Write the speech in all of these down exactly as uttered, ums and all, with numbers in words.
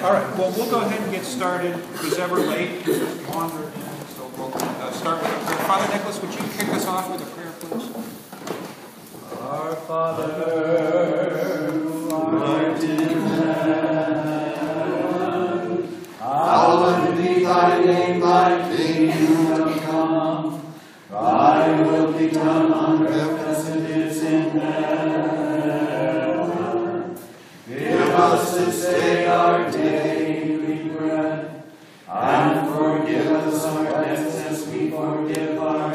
All right, well, we'll go ahead and get started. If it's ever late, just wander. So we'll uh, start with a prayer. Father Nicholas, would you kick us off with a prayer, please? Our Father, who art in heaven, hallowed be thy name, thy kingdom come. Thy will be done on earth as it is in heaven. Give us this day our daily bread, and forgive us our debts as we forgive our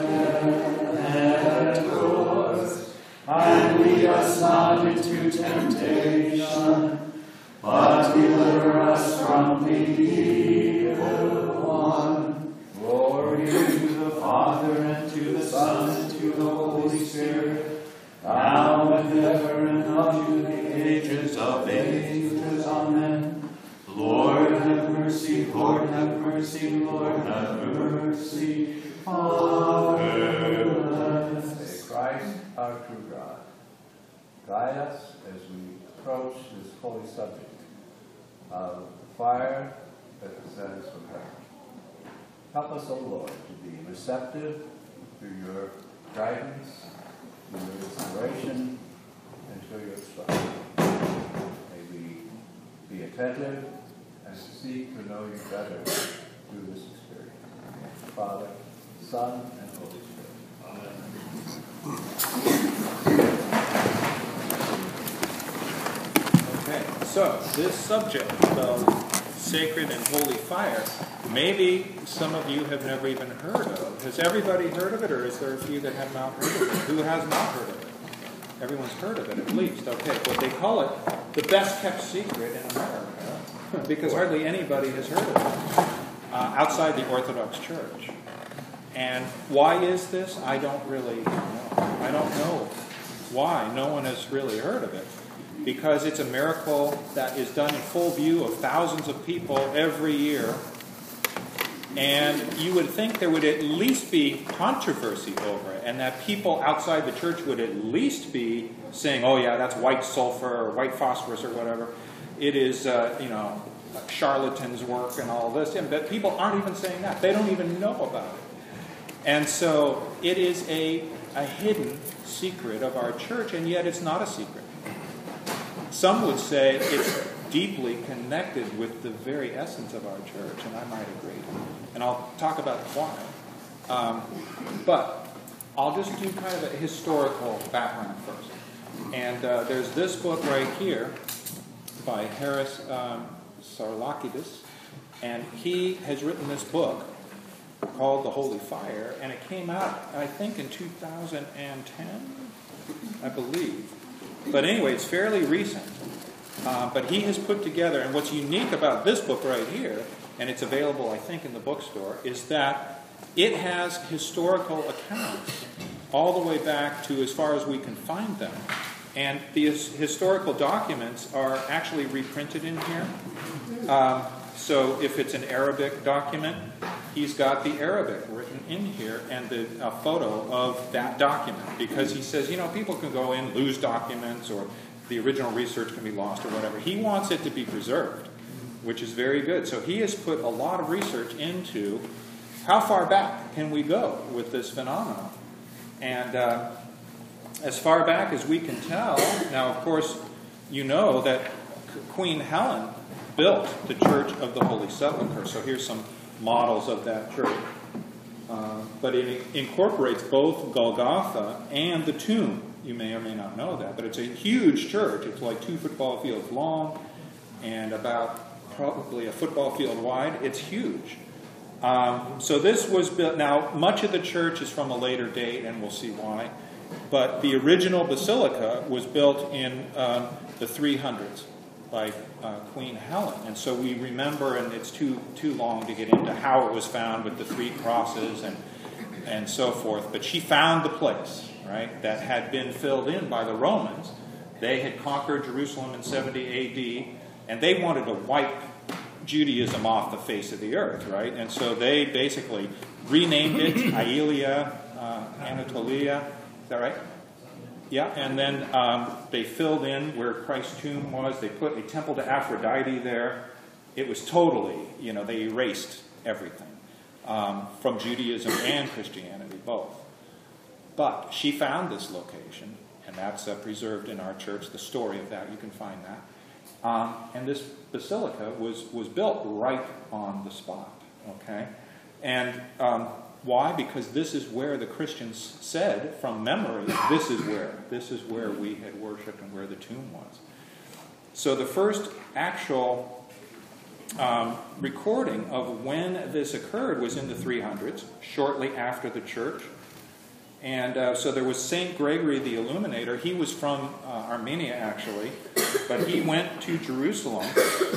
debtors. And lead us not into temptation, but deliver us from the evil one. Glory to the Father, and to the Son, and to the Holy Spirit, now and ever, and unto the ages of ages. Amen. Lord, have mercy. Lord, have mercy. Lord, have mercy. Amen. Say, Christ, our true God, guide us as we approach this holy subject of the fire that descends from heaven. Help us, O Lord, to be receptive to your guidance, to your inspiration, and to your instruction. May we be attentive and seek to know you better through this experience. Father, Son, and Holy Spirit. Amen. Okay, so this subject of sacred and holy fire, maybe some of you have never even heard of. Has everybody heard of it, or is there a few that have not heard of it? Who has not heard of it? Everyone's heard of it, at least. Okay, well, they call it the best kept secret in America, because hardly anybody has heard of it uh, outside the Orthodox Church. And why is this? I don't really know. I don't know why no one has really heard of it. Because it's a miracle that is done in full view of thousands of people every year. And you would think there would at least be controversy over it, and that people outside the church would at least be saying, oh yeah, that's white sulfur or white phosphorus or whatever. It is, uh, you know, charlatans' work and all this. But people aren't even saying that. They don't even know about it. And so it is a, a hidden secret of our church, and yet it's not a secret. Some would say it's deeply connected with the very essence of our church, and I might agree. And I'll talk about why. Um, but I'll just do kind of a historical background first. And uh, there's this book right here by Harris um, Sarlakidis, and he has written this book called The Holy Fire, and it came out, I think, in two thousand ten, I believe. But anyway, it's fairly recent. Uh, but he has put together, and what's unique about this book right here, and it's available, I think, in the bookstore, is that it has historical accounts all the way back to as far as we can find them. And these historical documents are actually reprinted in here. Um, so if it's an Arabic document, he's got the Arabic written in here and the, a photo of that document. Because he says, you know, people can go in, lose documents, or the original research can be lost or whatever. He wants it to be preserved, which is very good. So he has put a lot of research into how far back can we go with this phenomenon. And uh, as far back as we can tell, now of course you know that Queen Helen built the Church of the Holy Sepulchre. So here's some models of that church. Uh, but it incorporates both Golgotha and the tomb. You may or may not know that, but it's a huge church. It's like two football fields long and about probably a football field wide. It's huge. Um, so this was built. Now, much of the church is from a later date, and we'll see why. But the original basilica was built in um, the three hundreds by uh, Queen Helen. And so we remember, and it's too too long to get into how it was found with the three crosses and and so forth. But she found the place, right, that had been filled in by the Romans. They had conquered Jerusalem in seventy A D, and they wanted to wipe Judaism off the face of the earth, right? And so they basically renamed it Aelia uh, Anatolia. Is that right? Yeah, and then um, they filled in where Christ's tomb was. They put a temple to Aphrodite there. it was totally, you know, they erased everything um, from Judaism and Christianity, both. But she found this location, and that's uh, preserved in our church, the story of that, you can find that. Um, and this basilica was, was built right on the spot, okay? And um, why? Because this is where the Christians said, from memory, this is where, this is where we had worshipped and where the tomb was. So the first actual um, recording of when this occurred was in the three hundreds, shortly after the church. And uh, so there was Saint Gregory the Illuminator. He was from uh, Armenia, actually, but he went to Jerusalem.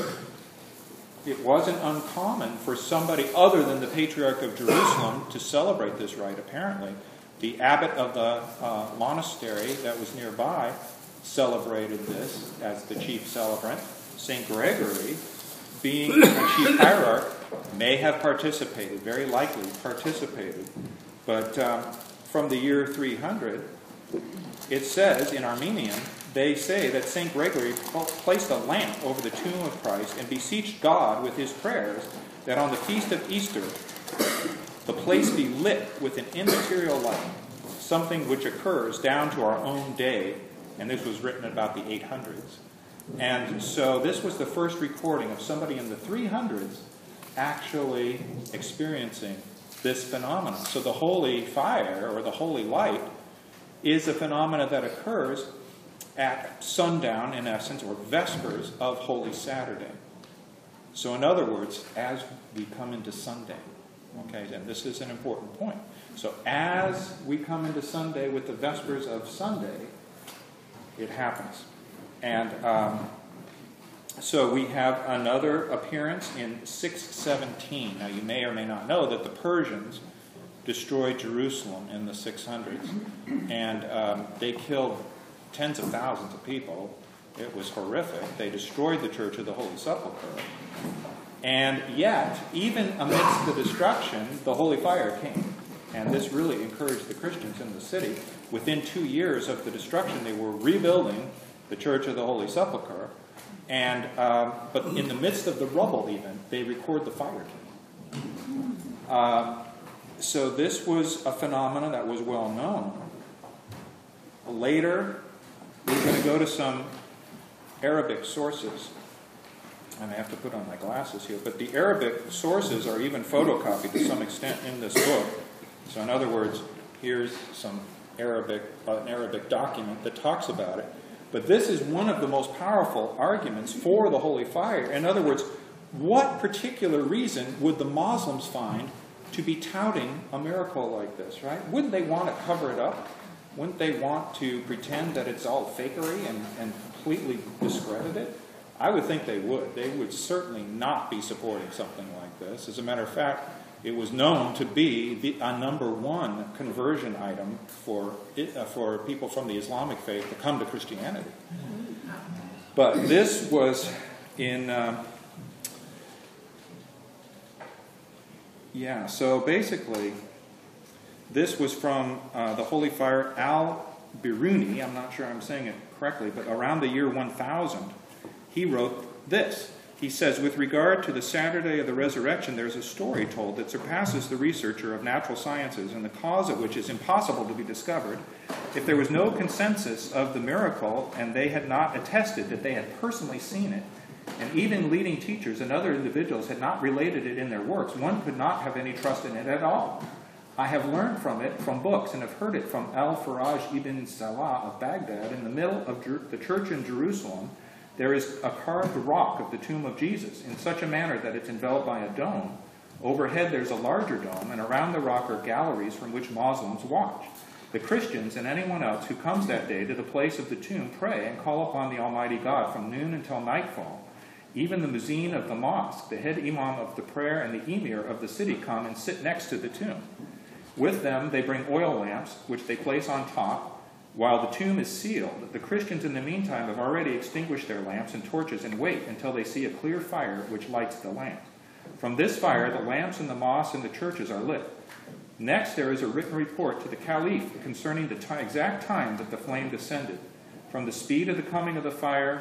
It wasn't uncommon for somebody other than the Patriarch of Jerusalem to celebrate this rite, apparently. The abbot of the uh, monastery that was nearby celebrated this as the chief celebrant. Saint Gregory, being a chief hierarch, may have participated, very likely participated. But um, from the year three hundred, it says in Armenian, they say that Saint Gregory placed a lamp over the tomb of Christ and beseeched God with his prayers that on the feast of Easter, the place be lit with an immaterial light, something which occurs down to our own day. And this was written about the eight hundreds. And so this was the first recording of somebody in the three hundreds actually experiencing this phenomenon. So the holy fire, or the holy light, is a phenomena that occurs at sundown, in essence, or vespers of Holy Saturday. So in other words, as we come into Sunday, okay, and this is an important point. So as we come into Sunday with the vespers of Sunday, it happens. And um, so we have another appearance in six seventeen. Now you may or may not know that the Persians destroyed Jerusalem in the six hundreds. And um, they killed tens of thousands of people. It was horrific. They destroyed the Church of the Holy Sepulchre. And yet, even amidst the destruction, the Holy Fire came. And this really encouraged the Christians in the city. Within two years of the destruction, they were rebuilding the Church of the Holy Sepulchre. And um, but in the midst of the rubble, even, they record the fire came. Uh, so this was a phenomenon that was well known. Later, we're going to go to some Arabic sources. And I have to put on my glasses here. But the Arabic sources are even photocopied to some extent in this book. So in other words, here's some Arabic, uh, an Arabic document that talks about it. But this is one of the most powerful arguments for the Holy Fire. In other words, what particular reason would the Muslims find to be touting a miracle like this, right? Wouldn't they want to cover it up? Wouldn't they want to pretend that it's all fakery and, and completely discredit it? I would think they would. They would certainly not be supporting something like this. As a matter of fact, it was known to be the, a number one conversion item for it, uh, for people from the Islamic faith to come to Christianity. But this was in, uh, yeah, so basically, this was from uh, the Holy Fire al-Biruni. I'm not sure I'm saying it correctly, but around the year one thousand, he wrote this. He says, with regard to the Saturday of the Resurrection, there's a story told that surpasses the researcher of natural sciences, and the cause of which is impossible to be discovered. If there was no consensus of the miracle, and they had not attested that they had personally seen it, and even leading teachers and other individuals had not related it in their works, one could not have any trust in it at all. I have learned from it from books, and have heard it from Al-Faraj ibn Salah of Baghdad. In the middle of Jer- the church in Jerusalem, there is a carved rock of the tomb of Jesus in such a manner that it's enveloped by a dome. Overhead there's a larger dome, and around the rock are galleries from which Muslims watch. The Christians and anyone else who comes that day to the place of the tomb pray and call upon the Almighty God from noon until nightfall. Even the muezzin of the mosque, the head imam of the prayer, and the emir of the city come and sit next to the tomb. With them they bring oil lamps, which they place on top. While the tomb is sealed, the Christians in the meantime have already extinguished their lamps and torches and wait until they see a clear fire which lights the lamp. From this fire, the lamps in the mosques and the churches are lit. Next, there is a written report to the Caliph concerning the t- exact time that the flame descended. From the speed of the coming of the fire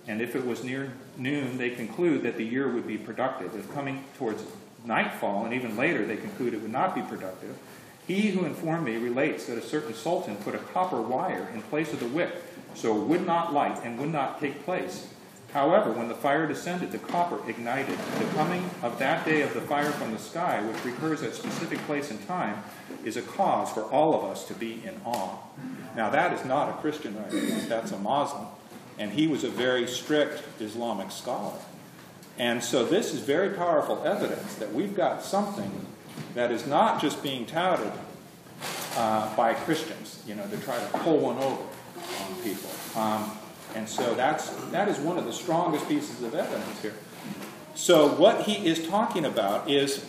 And if it was near noon, they conclude that the year would be productive. If coming towards nightfall, and even later, they conclude it would not be productive. He who informed me relates that a certain sultan put a copper wire in place of the wick, so it would not light and would not take place. However, when the fire descended, the copper ignited. The coming of that day of the fire from the sky, which recurs at specific place and time, is a cause for all of us to be in awe. Now, that is not a Christian writing. That's a Muslim. And he was a very strict Islamic scholar. And so this is very powerful evidence that we've got something that is not just being touted uh, by Christians, you know, to try to pull one over on people. Um, and so that's that is one of the strongest pieces of evidence here. So what he is talking about is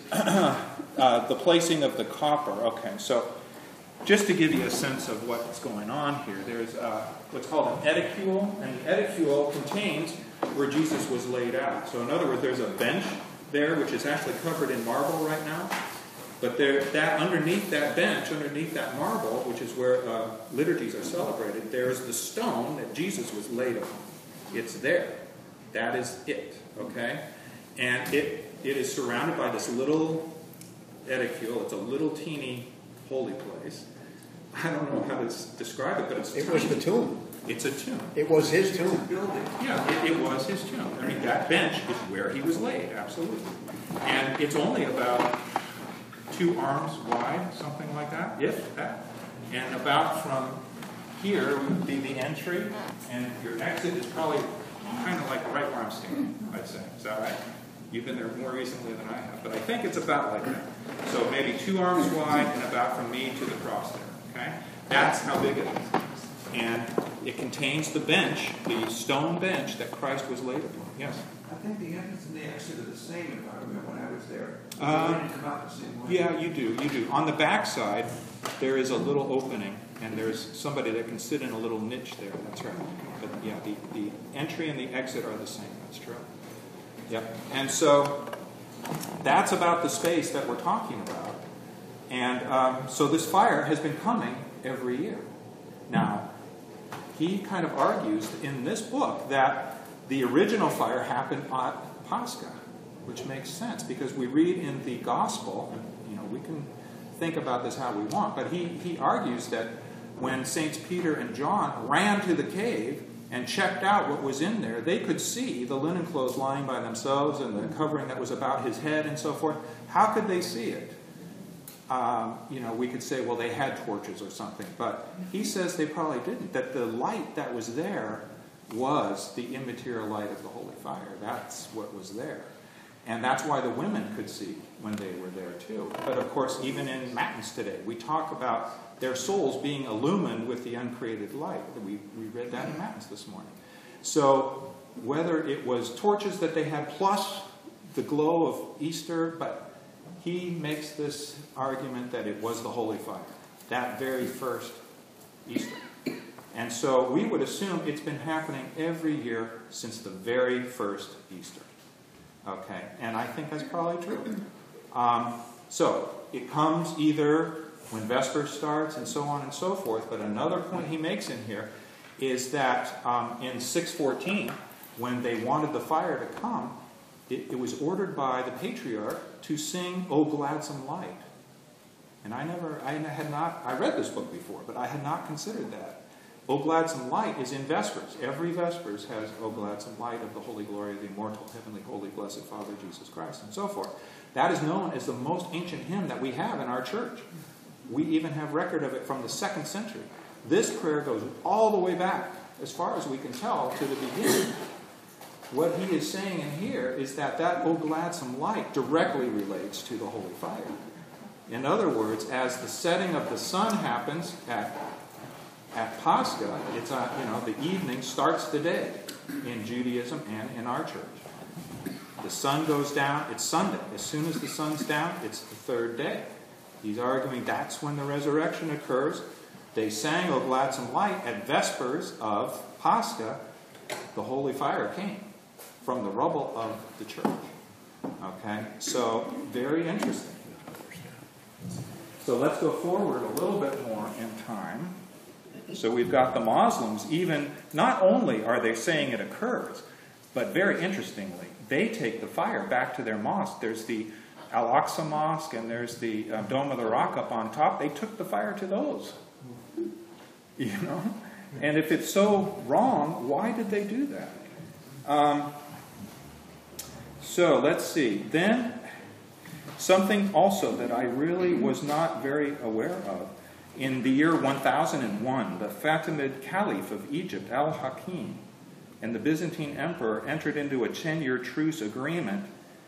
uh, the placing of the copper. Okay, so just to give you a sense of what's going on here, there's uh, what's called an edicule, and the edicule contains where Jesus was laid out. So in other words, there's a bench there which is actually covered in marble right now. But there, that underneath that bench, underneath that marble, which is where uh, liturgies are celebrated, there's the stone that Jesus was laid on. It's there. That is it. Okay? And it it is surrounded by this little edicule. It's a little teeny holy place. I don't know how to describe it, but it's It tiny. was the tomb. It's a tomb. It was his tomb. Building. Yeah, it, it was his tomb. I mean, that bench is where he was laid, absolutely. And it's only about two arms wide, something like that, if that. And about from here would be the entry, and your exit is probably kind of like right where I'm standing, I'd say. Is that right? You've been there more recently than I have, but I think it's about like that. So maybe two arms wide and about from me to the cross there, okay? That's how big it is. And it contains the bench, the stone bench that Christ was laid upon. Yes? I think the entrance and the exit are the same, if I remember when I was there. Uh, They didn't come out the same way. Yeah, you do, you do. On the back side, there is a little opening, and there's somebody that can sit in a little niche there. That's right. But yeah, the, the entry and the exit are the same. That's true. Yep. And so that's about the space that we're talking about. And um, so this fire has been coming every year. Now, he kind of argues in this book that the original fire happened at Pascha, which makes sense because we read in the gospel, and, you know, we can think about this how we want, but he, he argues that when Saints Peter and John ran to the cave and checked out what was in there, they could see the linen clothes lying by themselves and the covering that was about his head and so forth. How could they see it? Um, you know, we could say, well, they had torches or something, but he says they probably didn't, that the light that was there was the immaterial light of the holy fire. That's what was there. And that's why the women could see when they were there too. But of course, even in Matins today, we talk about their souls being illumined with the uncreated light. We, we read that in Matins this morning. So whether it was torches that they had plus the glow of Easter, but he makes this argument that it was the holy fire, that very first Easter. And so we would assume it's been happening every year since the very first Easter. Okay, and I think that's probably true. Um, so it comes either when Vespers starts and so on and so forth, but another point he makes in here is that um, in six fourteen, when they wanted the fire to come, it, it was ordered by the patriarch to sing O Gladsome Light. And I never, I had not, I read this book before, but I had not considered that. O Gladsome Light is in Vespers. Every Vespers has O Gladsome Light of the holy glory of the immortal, heavenly, holy, blessed Father, Jesus Christ, and so forth. That is known as the most ancient hymn that we have in our church. We even have record of it from the second century. This prayer goes all the way back, as far as we can tell, to the beginning. What he is saying in here is that that O Gladsome Light directly relates to the holy fire. In other words, as the setting of the sun happens at At Pascha, it's a, you know, the evening starts the day in Judaism and in our church. The sun goes down, it's Sunday. As soon as the sun's down, it's the third day. He's arguing that's when the resurrection occurs. They sang O Gladsome Light at Vespers of Pascha. The holy fire came from the rubble of the church. Okay, so very interesting. So let's go forward a little bit more in time. So we've got the Muslims, even, not only are they saying it occurs, but very interestingly, they take the fire back to their mosque. There's the Al-Aqsa Mosque and there's the uh, Dome of the Rock up on top. They took the fire to those. You know? And if it's so wrong, why did they do that? Um, so let's see. Then, something also that I really was not very aware of. In the year one thousand one, the Fatimid Caliph of Egypt, Al-Hakim, and the Byzantine Emperor entered into a ten-year truce agreement.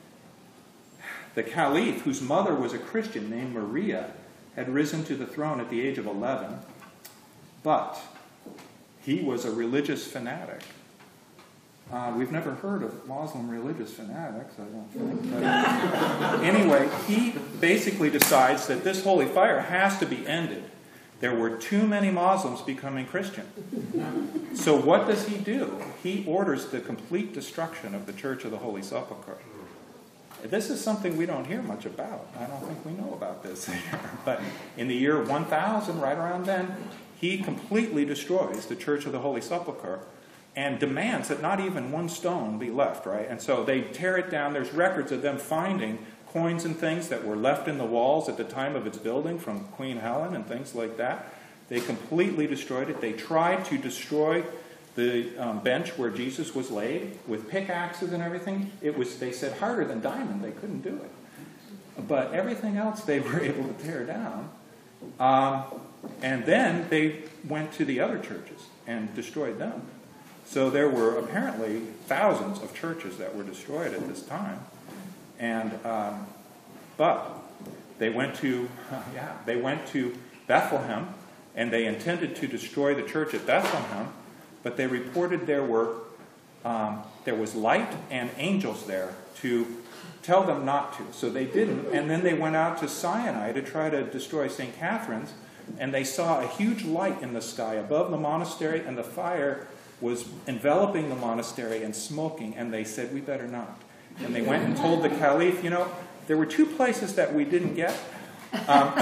The Caliph, whose mother was a Christian named Maria, had risen to the throne at the age of eleven, but he was a religious fanatic. Uh, we've never heard of Muslim religious fanatics, I don't think. But anyway, he basically decides that this holy fire has to be ended. There were too many Muslims becoming Christian. So what does he do? He orders the complete destruction of the Church of the Holy Sepulchre. This is something we don't hear much about. I don't think we know about this here. But in the year one thousand, right around then, he completely destroys the Church of the Holy Sepulchre and demands that not even one stone be left, right? And so they tear it down. There's records of them finding coins and things that were left in the walls at the time of its building from Queen Helen and things like that. They completely destroyed it. They tried to destroy the um, bench where Jesus was laid with pickaxes and everything. It was, they said, harder than diamond. They couldn't do it. But everything else they were able to tear down. Um, and then they went to the other churches and destroyed them. So there were apparently thousands of churches that were destroyed at this time. And um, but they went to yeah they went to Bethlehem, and they intended to destroy the church at Bethlehem, but they reported there were um, there was light and angels there to tell them not to. So they didn't, and then they went out to Sinai to try to destroy Saint Catherine's, and they saw a huge light in the sky above the monastery, and the fire was enveloping the monastery and smoking, and they said, we better not. And they went and told the Caliph, you know, there were two places that we didn't get. Um,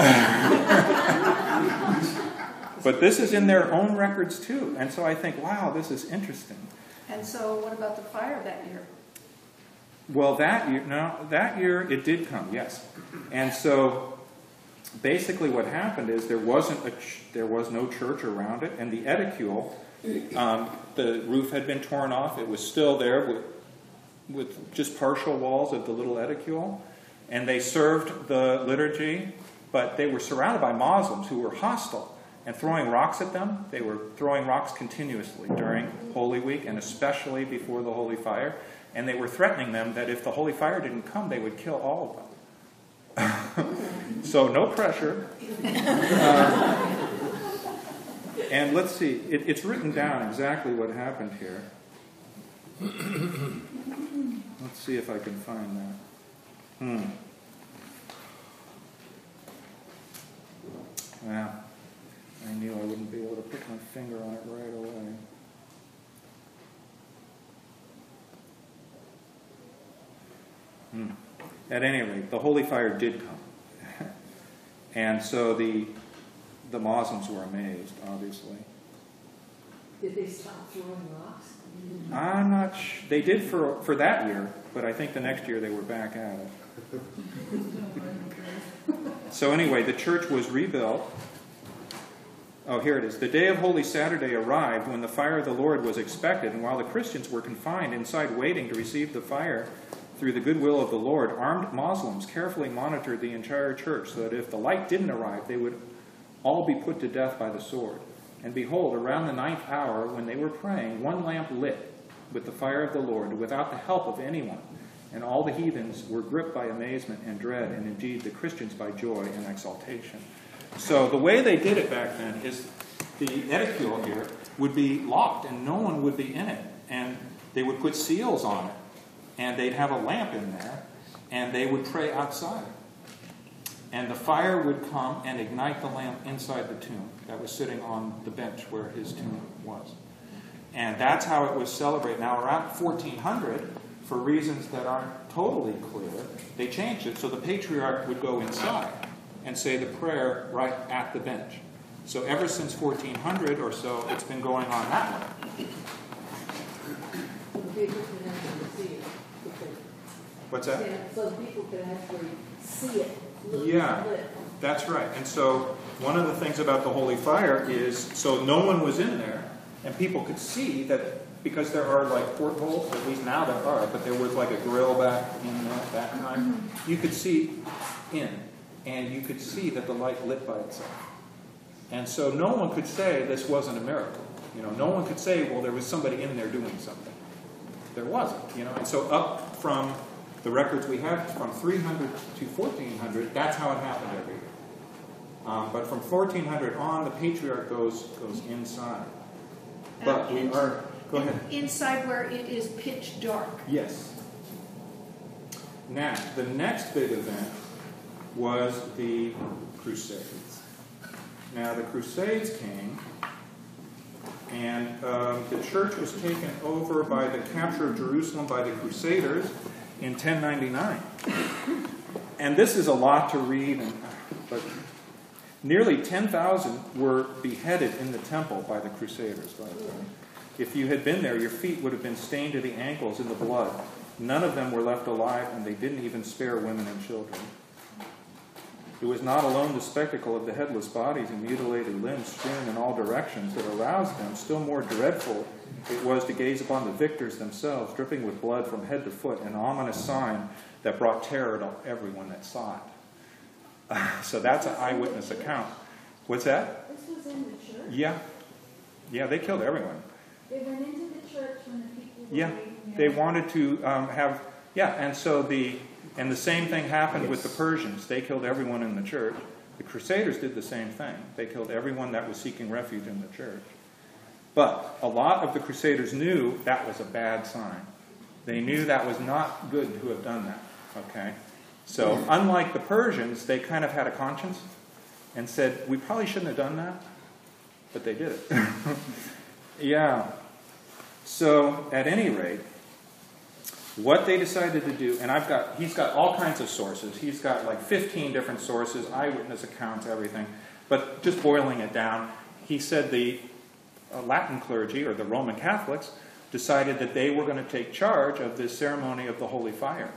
but this is in their own records too. And so I think, wow, this is interesting. And so what about the fire that year? Well, that year, no, that year it did come, yes. And so basically what happened is there wasn't a ch- there was no church around it, and the edicule, um, the roof had been torn off. It was still there with, with just partial walls of the little edicule, and they served the liturgy, but they were surrounded by Muslims who were hostile and throwing rocks at them. They were throwing rocks continuously during Holy Week and especially before the Holy Fire, and they were threatening them that if the Holy Fire didn't come, they would kill all of them. So no pressure. Uh, and let's see, it, it's written down exactly what happened here. Let's see if I can find that. Hmm. Well, I knew I wouldn't be able to put my finger on it right away. Hmm. At any rate, the Holy Fire did come. And so the the Muslims were amazed, obviously. Did they stop throwing rocks? I'm not sh- They did for for that year, but I think the next year they were back at it. So anyway, the church was rebuilt. Oh, here it is. The day of Holy Saturday arrived when the fire of the Lord was expected, and while the Christians were confined inside waiting to receive the fire through the goodwill of the Lord, armed Muslims carefully monitored the entire church so that if the light didn't arrive, they would all be put to death by the sword. And behold, around the ninth hour, when they were praying, one lamp lit with the fire of the Lord, without the help of anyone. And all the heathens were gripped by amazement and dread, and indeed the Christians by joy and exaltation. So the way they did it back then is the edicule here would be locked, and no one would be in it. And they would put seals on it, and they'd have a lamp in there, and they would pray outside. And the fire would come and ignite the lamp inside the tomb that was sitting on the bench where his tomb was. And that's how it was celebrated. Now, around fourteen hundred, for reasons that aren't totally clear, they changed it so the patriarch would go inside and say the prayer right at the bench. So ever since fourteen hundred or so, it's been going on that way. So the people can actually see it. What's that? Yeah, so people can actually see it. Look, Yeah. lit. That's right. And so one of the things about the holy fire is, so no one was in there, and people could see that, because there are like portholes, at least now there are, but there was like a grill back in that, that time. You could see in, and you could see that the light lit by itself. And so no one could say this wasn't a miracle. You know, no one could say, well, there was somebody in there doing something. There wasn't, you know. And so up from the records we have from three hundred to fourteen hundred, that's how it happened every year. Um, but from fourteen hundred on, the patriarch goes goes inside. But we are, go ahead. Inside where it is pitch dark. Yes. Now, the next big event was the Crusades. Now, the Crusades came, and um, the church was taken over by the capture of Jerusalem by the Crusaders in ten ninety-nine. And this is a lot to read, and, but nearly ten thousand were beheaded in the temple by the Crusaders, by the way. If you had been there, your feet would have been stained to the ankles in the blood. None of them were left alive, and they didn't even spare women and children. It was not alone the spectacle of the headless bodies and mutilated limbs strewn in all directions that aroused them. Still more dreadful it was to gaze upon the victors themselves, dripping with blood from head to foot, an ominous sign that brought terror to everyone that saw it. Uh, so that's an eyewitness account. What's that? This was in the church? Yeah. Yeah, they killed everyone. They went into the church when the people were Yeah, reading they their- wanted to um, have, yeah, and so the, and the same thing happened with the Persians. They killed everyone in the church. The Crusaders did the same thing. They killed everyone that was seeking refuge in the church. But a lot of the Crusaders knew that was a bad sign. They knew that was not good to have done that, okay? So unlike the Persians, they kind of had a conscience and said, we probably shouldn't have done that, but they did it. Yeah. So at any rate, what they decided to do, and I've got, he's got all kinds of sources. He's got like fifteen different sources, eyewitness accounts, everything. But just boiling it down, he said the uh, Latin clergy, or the Roman Catholics, decided that they were going to take charge of this ceremony of the Holy Fire.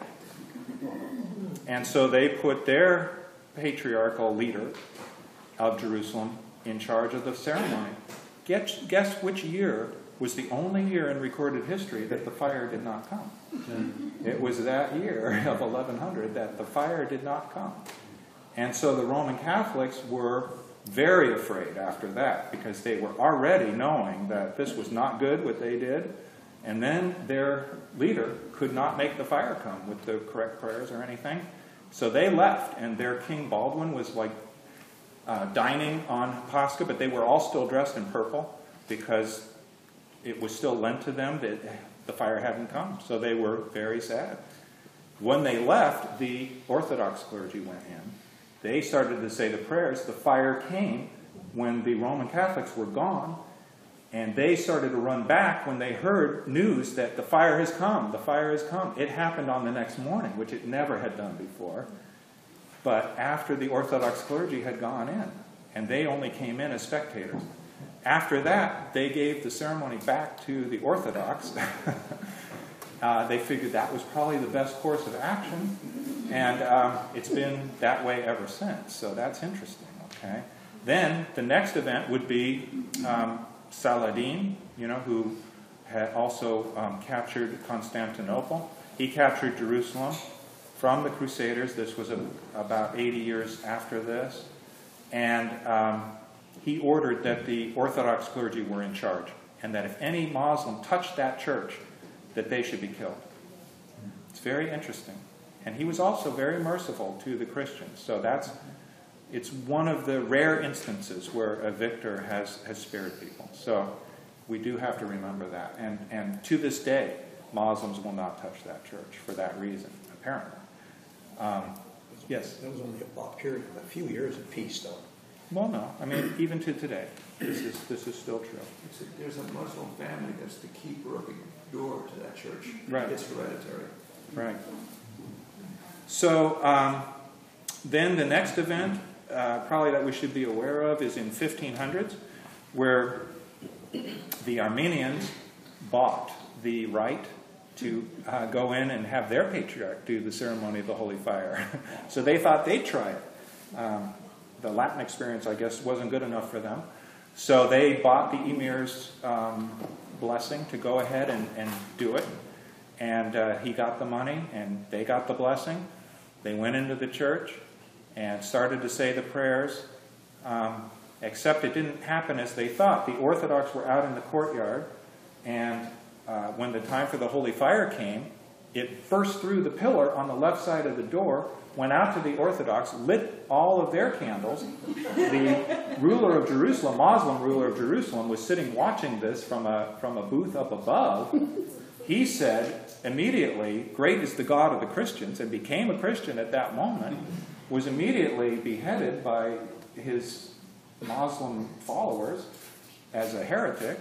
And so they put their patriarchal leader of Jerusalem in charge of the ceremony. Guess, guess which year was the only year in recorded history that the fire did not come? It was that year of eleven hundred that the fire did not come. And so the Roman Catholics were very afraid after that, because they were already knowing that this was not good what they did. And then their leader could not make the fire come with the correct prayers or anything. So they left, and their King Baldwin was like uh, dining on Pascha, but they were all still dressed in purple because it was still lent to them that the fire hadn't come. So they were very sad. When they left, the Orthodox clergy went in. They started to say the prayers. The fire came when the Roman Catholics were gone. And they started to run back when they heard news that the fire has come, the fire has come. It happened on the next morning, which it never had done before. But after the Orthodox clergy had gone in, and they only came in as spectators. After that, they gave the ceremony back to the Orthodox. uh, they figured that was probably the best course of action, and um, it's been that way ever since. So that's interesting, okay? Then the next event would be um, Saladin, you know, who had also um, captured Constantinople. He captured Jerusalem from the Crusaders. This was a, about eighty years after this. And um, he ordered that the Orthodox clergy were in charge, and that if any Muslim touched that church, that they should be killed. It's very interesting. And he was also very merciful to the Christians. So that's, it's one of the rare instances where a victor has, has spared people. So we do have to remember that. And, and to this day, Muslims will not touch that church for that reason, apparently. Um, yes? That was only a block period of a few years of peace, though. Well, no. I mean, even to today, this is, this is still true. It's a, there's a Muslim family that's the keeper of the door to that church. Right. It's hereditary. Right. So um, then the next event uh, probably that we should be aware of is in fifteen hundreds, where the Armenians bought the right to uh, go in and have their patriarch do the ceremony of the holy fire. So they thought they'd try it. Um, the Latin experience, I guess, wasn't good enough for them. So they bought the emir's um, blessing to go ahead and, and do it. And uh, he got the money, and they got the blessing. They went into the church and started to say the prayers, um, except it didn't happen as they thought. The Orthodox were out in the courtyard, and uh, when the time for the holy fire came, it burst through the pillar on the left side of the door, went out to the Orthodox, lit all of their candles. The ruler of Jerusalem, Muslim ruler of Jerusalem, was sitting watching this from a, from a booth up above. He said immediately, "Great is the God of the Christians," and became a Christian at that moment, was immediately beheaded by his Muslim followers as a heretic.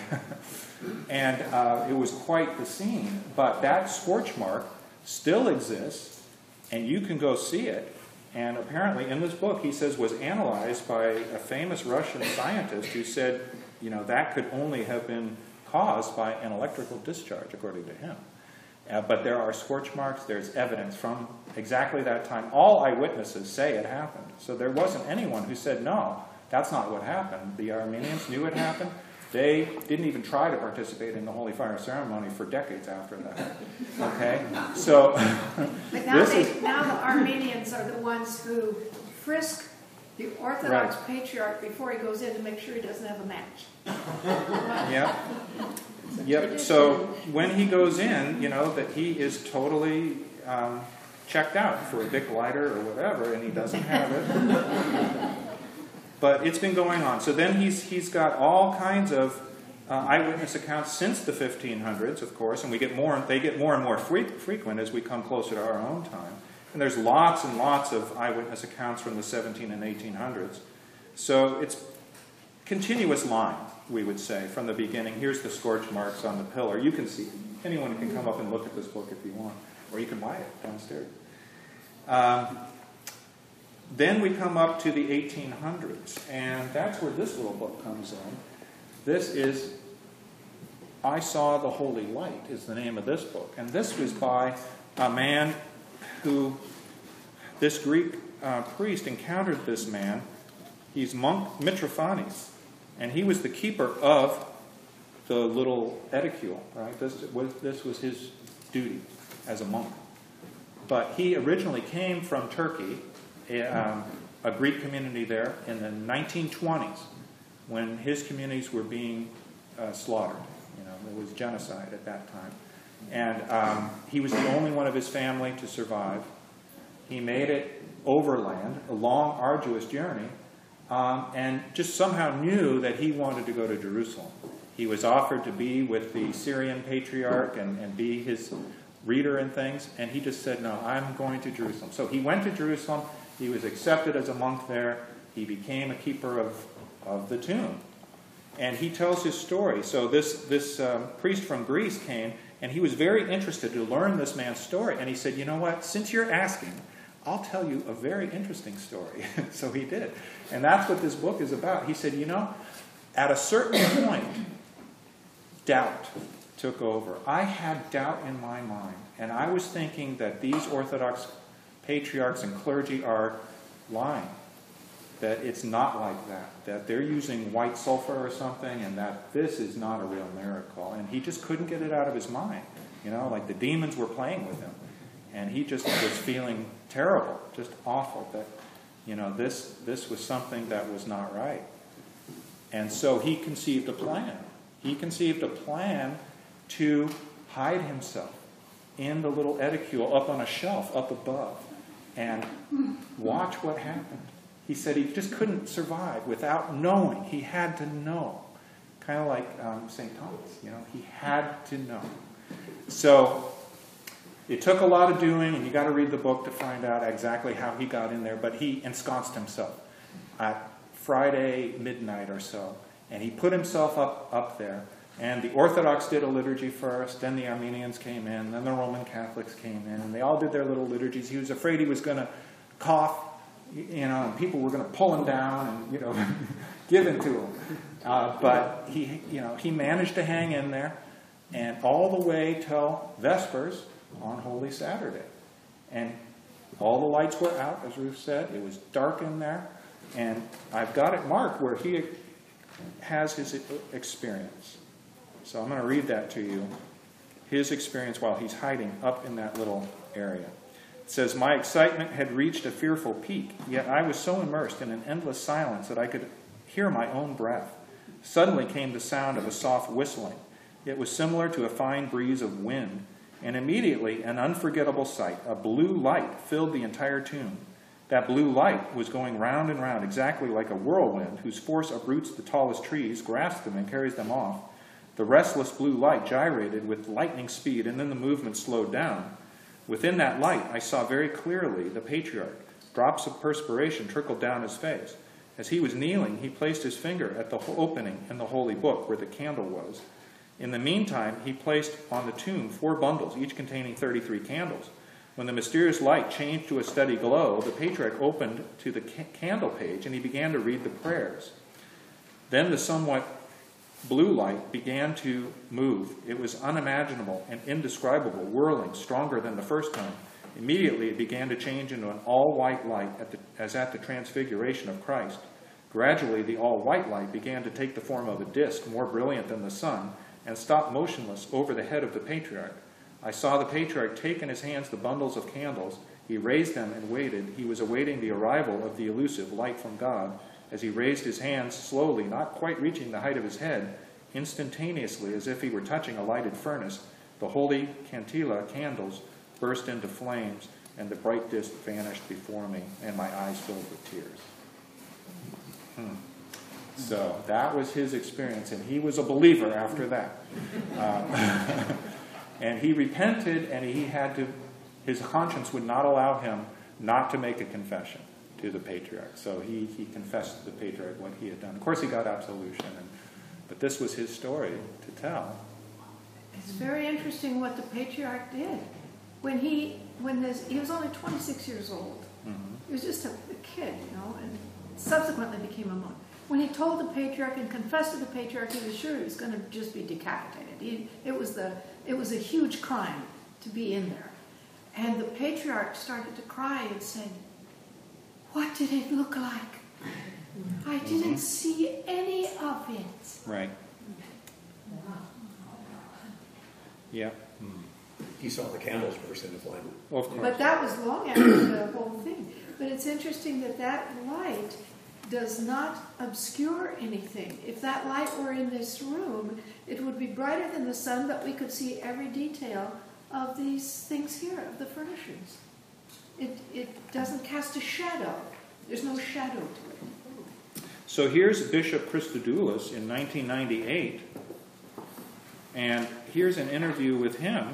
And uh, it was quite the scene. But that scorch mark still exists, and you can go see it. And apparently in this book, he says, was analyzed by a famous Russian scientist who said, you know, that could only have been caused by an electrical discharge, according to him. Uh, but there are scorch marks. There's evidence from exactly that time. All eyewitnesses say it happened. So there wasn't anyone who said, no, that's not what happened. The Armenians knew it happened. They didn't even try to participate in the holy fire ceremony for decades after that. Okay? So, But now, this they, is... now the Armenians are the ones who frisk the Orthodox Right. patriarch before he goes in to make sure he doesn't have a match. Yep. Yep. So when he goes in, you know, that he is totally um, checked out for a Bic lighter or whatever, and he doesn't have it. But it's been going on. So then he's he's got all kinds of uh, eyewitness accounts since the fifteen hundreds, of course, and we get more. They get more and more fre- frequent as we come closer to our own time. And there's lots and lots of eyewitness accounts from the seventeen and eighteen hundreds. So it's continuous line, we would say, from the beginning. Here's the scorch marks on the pillar. You can see. Anyone can come up and look at this book if you want, or you can buy it downstairs. Um, Then we come up to the eighteen hundreds, and that's where this little book comes in. This is I Saw the Holy Light is the name of this book. And this was by a man who, this Greek uh, priest encountered this man. He's monk Mitrophanes, and he was the keeper of the little edicule, right? This was, this was his duty as a monk. But he originally came from Turkey, Um, a Greek community there in the nineteen twenties, when his communities were being uh, slaughtered. You know, there was genocide at that time. And um, he was the only one of his family to survive. He made it overland, a long, arduous journey, um, and just somehow knew that he wanted to go to Jerusalem. He was offered to be with the Syrian patriarch and, and be his reader and things, and he just said, no, I'm going to Jerusalem. So he went to Jerusalem. He was accepted as a monk there. He became a keeper of, of the tomb. And he tells his story. So this, this um, priest from Greece came, and he was very interested to learn this man's story. And he said, you know what, since you're asking, I'll tell you a very interesting story. So he did. And that's what this book is about. He said, you know, at a certain point, doubt took over. I had doubt in my mind. And I was thinking that these Orthodox patriarchs and clergy are lying, that it's not like that, that they're using white sulfur or something, and that this is not a real miracle. And he just couldn't get it out of his mind. You know, like the demons were playing with him. And he just was feeling terrible, just awful, that, you know, this, this was something that was not right. And so he conceived a plan. He conceived a plan to hide himself in the little edicule up on a shelf up above and watch what happened. He said he just couldn't survive without knowing. He had to know. Kind of like um, Saint Thomas, you know, he had to know. So it took a lot of doing, and you got to read the book to find out exactly how he got in there, but he ensconced himself at Friday midnight or so, and he put himself up, up there. And the Orthodox did a liturgy first, then the Armenians came in, then the Roman Catholics came in, and they all did their little liturgies. He was afraid he was going to cough you know, and people were going to pull him down and, you know, give him to him. Uh, but he, you know, he managed to hang in there, and all the way till Vespers on Holy Saturday. And all the lights were out, as Ruth said. It was dark in there. And I've got it marked where he has his experience. So I'm going to read that to you. His experience while he's hiding up in that little area. It says, "My excitement had reached a fearful peak, yet I was so immersed in an endless silence that I could hear my own breath. Suddenly came the sound of a soft whistling. It was similar to a fine breeze of wind, and immediately an unforgettable sight, a blue light, filled the entire tomb. That blue light was going round and round, exactly like a whirlwind, whose force uproots the tallest trees, grasps them, and carries them off. The restless blue light gyrated with lightning speed, and then the movement slowed down. Within that light, I saw very clearly the patriarch. Drops of perspiration trickled down his face. As he was kneeling, he placed his finger at the opening in the holy book where the candle was. In the meantime, he placed on the tomb four bundles, each containing thirty-three candles. When the mysterious light changed to a steady glow, the patriarch opened to the ca- candle page, and he began to read the prayers. Then the somewhat blue light began to move. It was unimaginable and indescribable, whirling, stronger than the first time. Immediately it began to change into an all-white light at the, as at the transfiguration of Christ. Gradually the all-white light began to take the form of a disk more brilliant than the sun, and stopped motionless over the head of the patriarch. I saw the patriarch take in his hands the bundles of candles. He raised them and waited. He was awaiting the arrival of the elusive light from God. As he raised his hands slowly, not quite reaching the height of his head, instantaneously, as if he were touching a lighted furnace, the holy cantilla candles burst into flames, and the bright disk vanished before me, and my eyes filled with tears." Hmm. So that was his experience, and he was a believer after that. Uh, and he repented, and he had to, his conscience would not allow him not to make a confession to the patriarch. So he, he confessed to the patriarch what he had done. Of course, he got absolution, and, but this was his story to tell. It's very interesting what the patriarch did. When he, when this, he was only twenty-six years old. Mm-hmm. He was just a, a kid, you know, and subsequently became a monk. When he told the patriarch and confessed to the patriarch, he was sure he was going to just be decapitated. He, it was the, it was a huge crime to be in there. And the patriarch started to cry and said, "What did it look like? I didn't mm-hmm. see any of it." Right. Yeah. He saw the candles burst into flame. Well, of course. But that was long after the whole thing. But it's interesting that that light does not obscure anything. If that light were in this room, it would be brighter than the sun, but we could see every detail of these things here, of the furnishings. It, it doesn't cast a shadow. There's no shadow to it. So here's Bishop Christodoulos in nineteen ninety-eight, and here's an interview with him.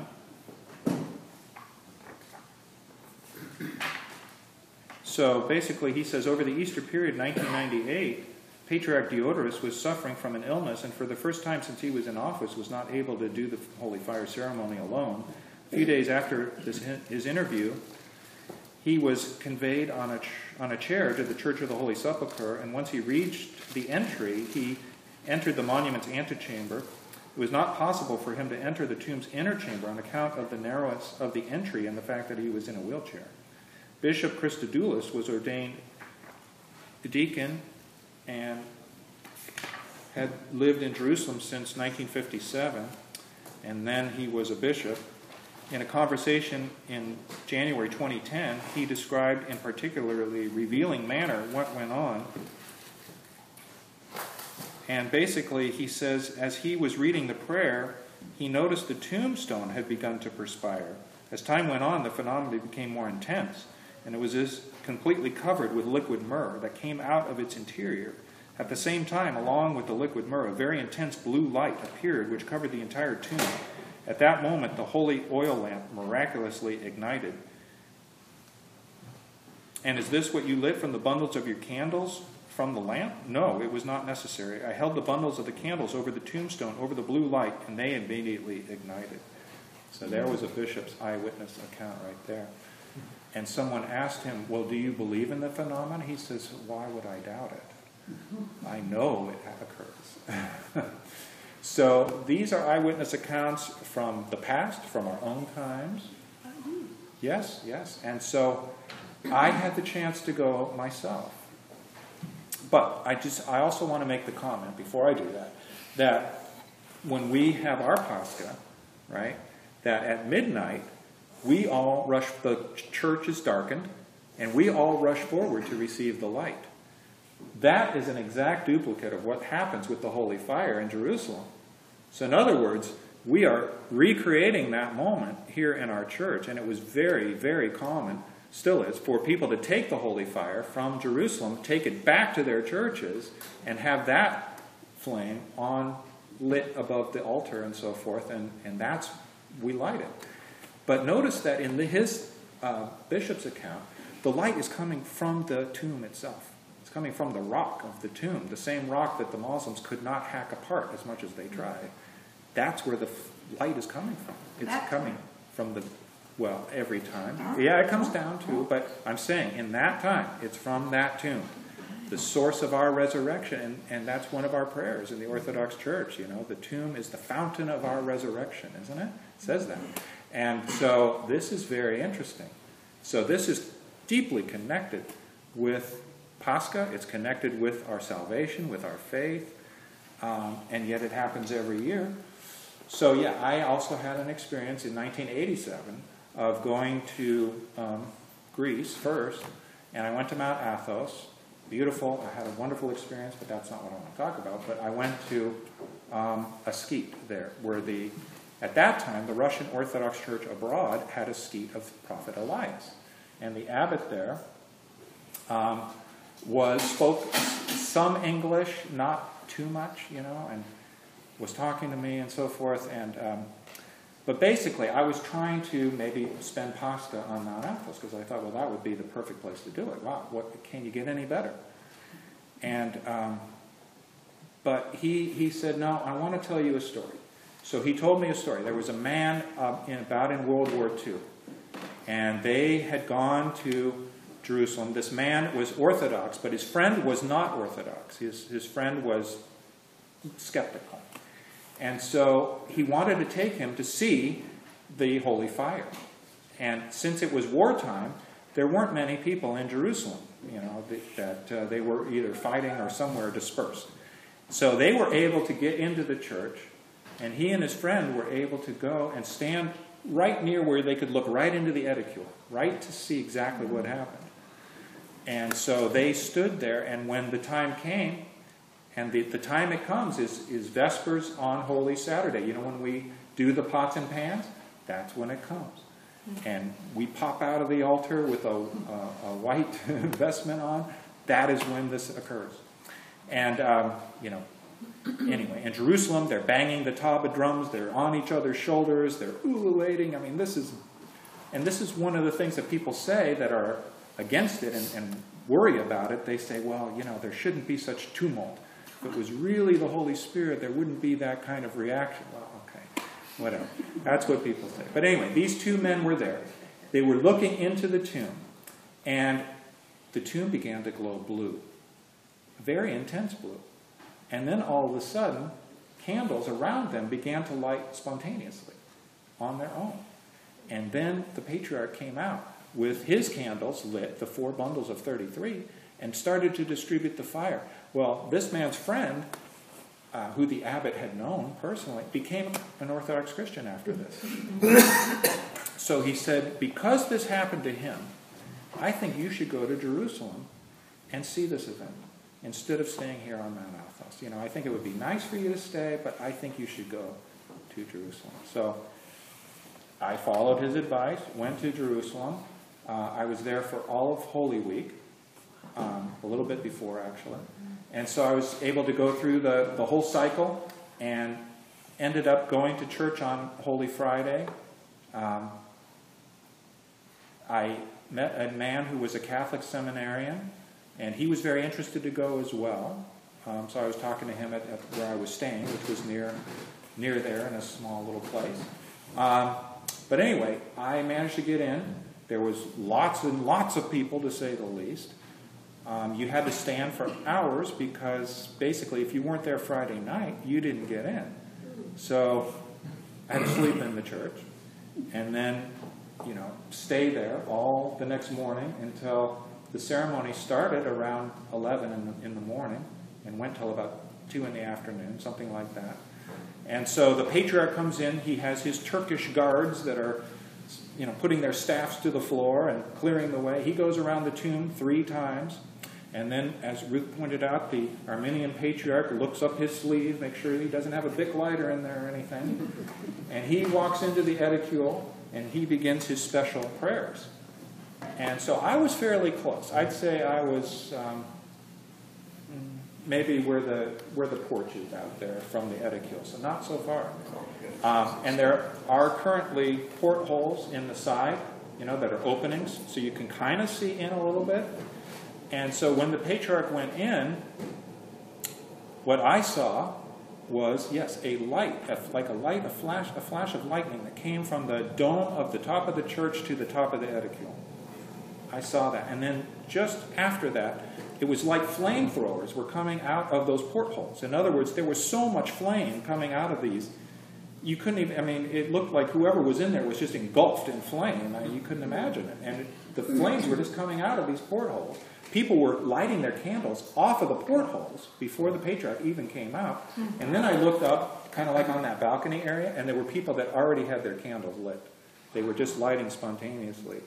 So basically he says, over the Easter period nineteen ninety-eight, Patriarch Diodorus was suffering from an illness, and for the first time since he was in office was not able to do the Holy Fire ceremony alone. A few days after this, his interview, he was conveyed on a, on a chair to the Church of the Holy Sepulchre, and once he reached the entry, he entered the monument's antechamber. It was not possible for him to enter the tomb's inner chamber on account of the narrowness of the entry and the fact that he was in a wheelchair. Bishop Christodoulos was ordained deacon and had lived in Jerusalem since nineteen fifty-seven, and then he was a bishop. In a conversation in January twenty ten, he described in particularly revealing manner what went on. And basically, he says, as he was reading the prayer, he noticed the tombstone had begun to perspire. As time went on, the phenomenon became more intense, and it was as completely covered with liquid myrrh that came out of its interior. At the same time, along with the liquid myrrh, a very intense blue light appeared which covered the entire tomb. At that moment, the holy oil lamp miraculously ignited. "And is this what you lit from the bundles of your candles from the lamp? No, it was not necessary. I held the bundles of the candles over the tombstone, over the blue light, and they immediately ignited." So there was a bishop's eyewitness account right there. And someone asked him, well, do you believe in the phenomenon? He says, why would I doubt it? I know it occurs. So these are eyewitness accounts from the past, from our own times. Yes, yes. And so I had the chance to go myself. But I just I also want to make the comment before I do that, that when we have our Pascha, right, that at midnight we all rush, the church is darkened, and we all rush forward to receive the light. That is an exact duplicate of what happens with the holy fire in Jerusalem. So in other words, we are recreating that moment here in our church, and it was very, very common, still is, for people to take the holy fire from Jerusalem, take it back to their churches, and have that flame on lit above the altar and so forth, and, and that's, we light it. But notice that in the, his uh, bishop's account, the light is coming from the tomb itself. It's coming from the rock of the tomb, the same rock that the Muslims could not hack apart as much as they tried. That's where the light is coming from. It's That's coming from the, well, every time. Yeah, it comes down too, but I'm saying in that time, it's from that tomb. The source of our resurrection, and, and that's one of our prayers in the Orthodox Church, you know, the tomb is the fountain of our resurrection, isn't it? It says that. And so this is very interesting. So this is deeply connected with Pascha. It's connected with our salvation, with our faith, um, and yet it happens every year. So yeah, I also had an experience in nineteen eighty-seven of going to um, Greece first, and I went to Mount Athos. Beautiful. I had a wonderful experience, but that's not what I want to talk about. But I went to um, a skete there, where the, at that time, the Russian Orthodox Church abroad had a skete of Prophet Elias. And the abbot there um, was, spoke some English, not too much, you know, and was talking to me and so forth. And um, but basically, I was trying to maybe spend Pascha on Mount Athos, because I thought, well, that would be the perfect place to do it. Wow, what can you get any better? And um, but he he said, no, I want to tell you a story. So he told me a story. There was a man uh, in about in World War Two, and they had gone to Jerusalem. This man was Orthodox, but his friend was not Orthodox. His his friend was skeptical. And so he wanted to take him to see the holy fire. And since it was wartime, there weren't many people in Jerusalem, you know, that, that uh, they were either fighting or somewhere dispersed. So they were able to get into the church, and he and his friend were able to go and stand right near where they could look right into the edicule, right to see exactly what happened. And so they stood there, and when the time came, and the, the time it comes is, is Vespers on Holy Saturday. You know, when we do the pots and pans, that's when it comes. And we pop out of the altar with a, a, a white vestment on. That is when this occurs. And, um, you know, anyway, in Jerusalem, they're banging the taba drums. They're on each other's shoulders. They're ululating. I mean, this is, and this is one of the things that people say that are against it and, and worry about it. They say, well, you know, there shouldn't be such tumult. If it was really the Holy Spirit, there wouldn't be that kind of reaction. Well, okay, whatever. That's what people say. But anyway, these two men were there. They were looking into the tomb, and the tomb began to glow blue, very intense blue. And then all of a sudden, candles around them began to light spontaneously on their own. And then the patriarch came out with his candles lit, the four bundles of thirty-three, and started to distribute the fire. Well, this man's friend, uh, who the abbot had known personally, became an Orthodox Christian after this. So he said, because this happened to him, I think you should go to Jerusalem and see this event instead of staying here on Mount Athos. You know, I think it would be nice for you to stay, but I think you should go to Jerusalem. So I followed his advice, went to Jerusalem. Uh, I was there for all of Holy Week. Um, a little bit before, actually. And so I was able to go through the, the whole cycle and ended up going to church on Holy Friday. Um, I met a man who was a Catholic seminarian, and he was very interested to go as well. Um, so I was talking to him at, at where I was staying, which was near, near there in a small little place. Um, but anyway, I managed to get in. There was lots and lots of people, to say the least. Um, you had to stand for hours because basically if you weren't there Friday night, you didn't get in. So I had to sleep in the church and then, you know, stay there all the next morning until the ceremony started around eleven in the, in the morning and went till about two in the afternoon, something like that. And so the patriarch comes in. He has his Turkish guards that are, you know, putting their staffs to the floor and clearing the way. He goes around the tomb three times. And then, as Ruth pointed out, the Armenian patriarch looks up his sleeve, makes sure he doesn't have a Bic lighter in there or anything. And he walks into the edicule, and he begins his special prayers. And so I was fairly close. I'd say I was um, maybe where the where the porch is out there from the edicule, so not so far. Um, and there are currently portholes in the side, you know, that are openings, so you can kind of see in a little bit. And so when the patriarch went in, what I saw was, yes, a light, a, like a light, a flash, a flash of lightning that came from the dome of the top of the church to the top of the edicule. I saw that. And then just after that, it was like flamethrowers were coming out of those portholes. In other words, there was so much flame coming out of these, you couldn't even, I mean, it looked like whoever was in there was just engulfed in flame. I mean, you couldn't imagine it. And it, the flames were just coming out of these portholes. People were lighting their candles off of the portholes before the patriarch even came out. And then I looked up, kind of like on that balcony area, and there were people that already had their candles lit. They were just lighting spontaneously.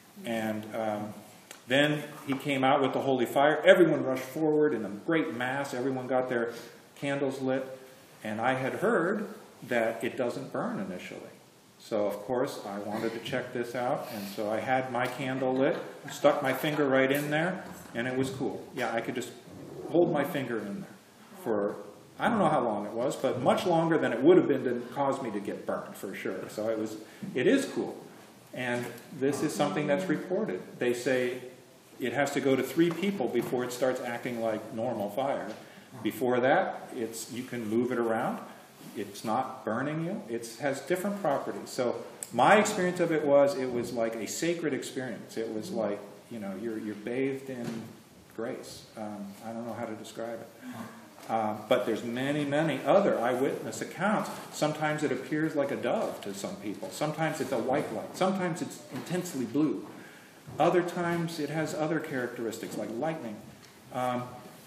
And um, then he came out with the holy fire. Everyone rushed forward in a great mass. Everyone got their candles lit. And I had heard that it doesn't burn initially. So, of course, I wanted to check this out, and so I had my candle lit, stuck my finger right in there, and it was cool. Yeah, I could just hold my finger in there for, I don't know how long it was, but much longer than it would have been to cause me to get burned, for sure. So it was, it is cool. And this is something that's reported. They say it has to go to three people before it starts acting like normal fire. Before that, it's you can move it around. It's not burning you. It has different properties. So my experience of it was, it was like a sacred experience. It was like, you know, you're you're bathed in grace. Um, I don't know how to describe it. Uh, but there's many, many other eyewitness accounts. Sometimes it appears like a dove to some people. Sometimes it's a white light. Sometimes it's intensely blue. Other times it has other characteristics like lightning. Um,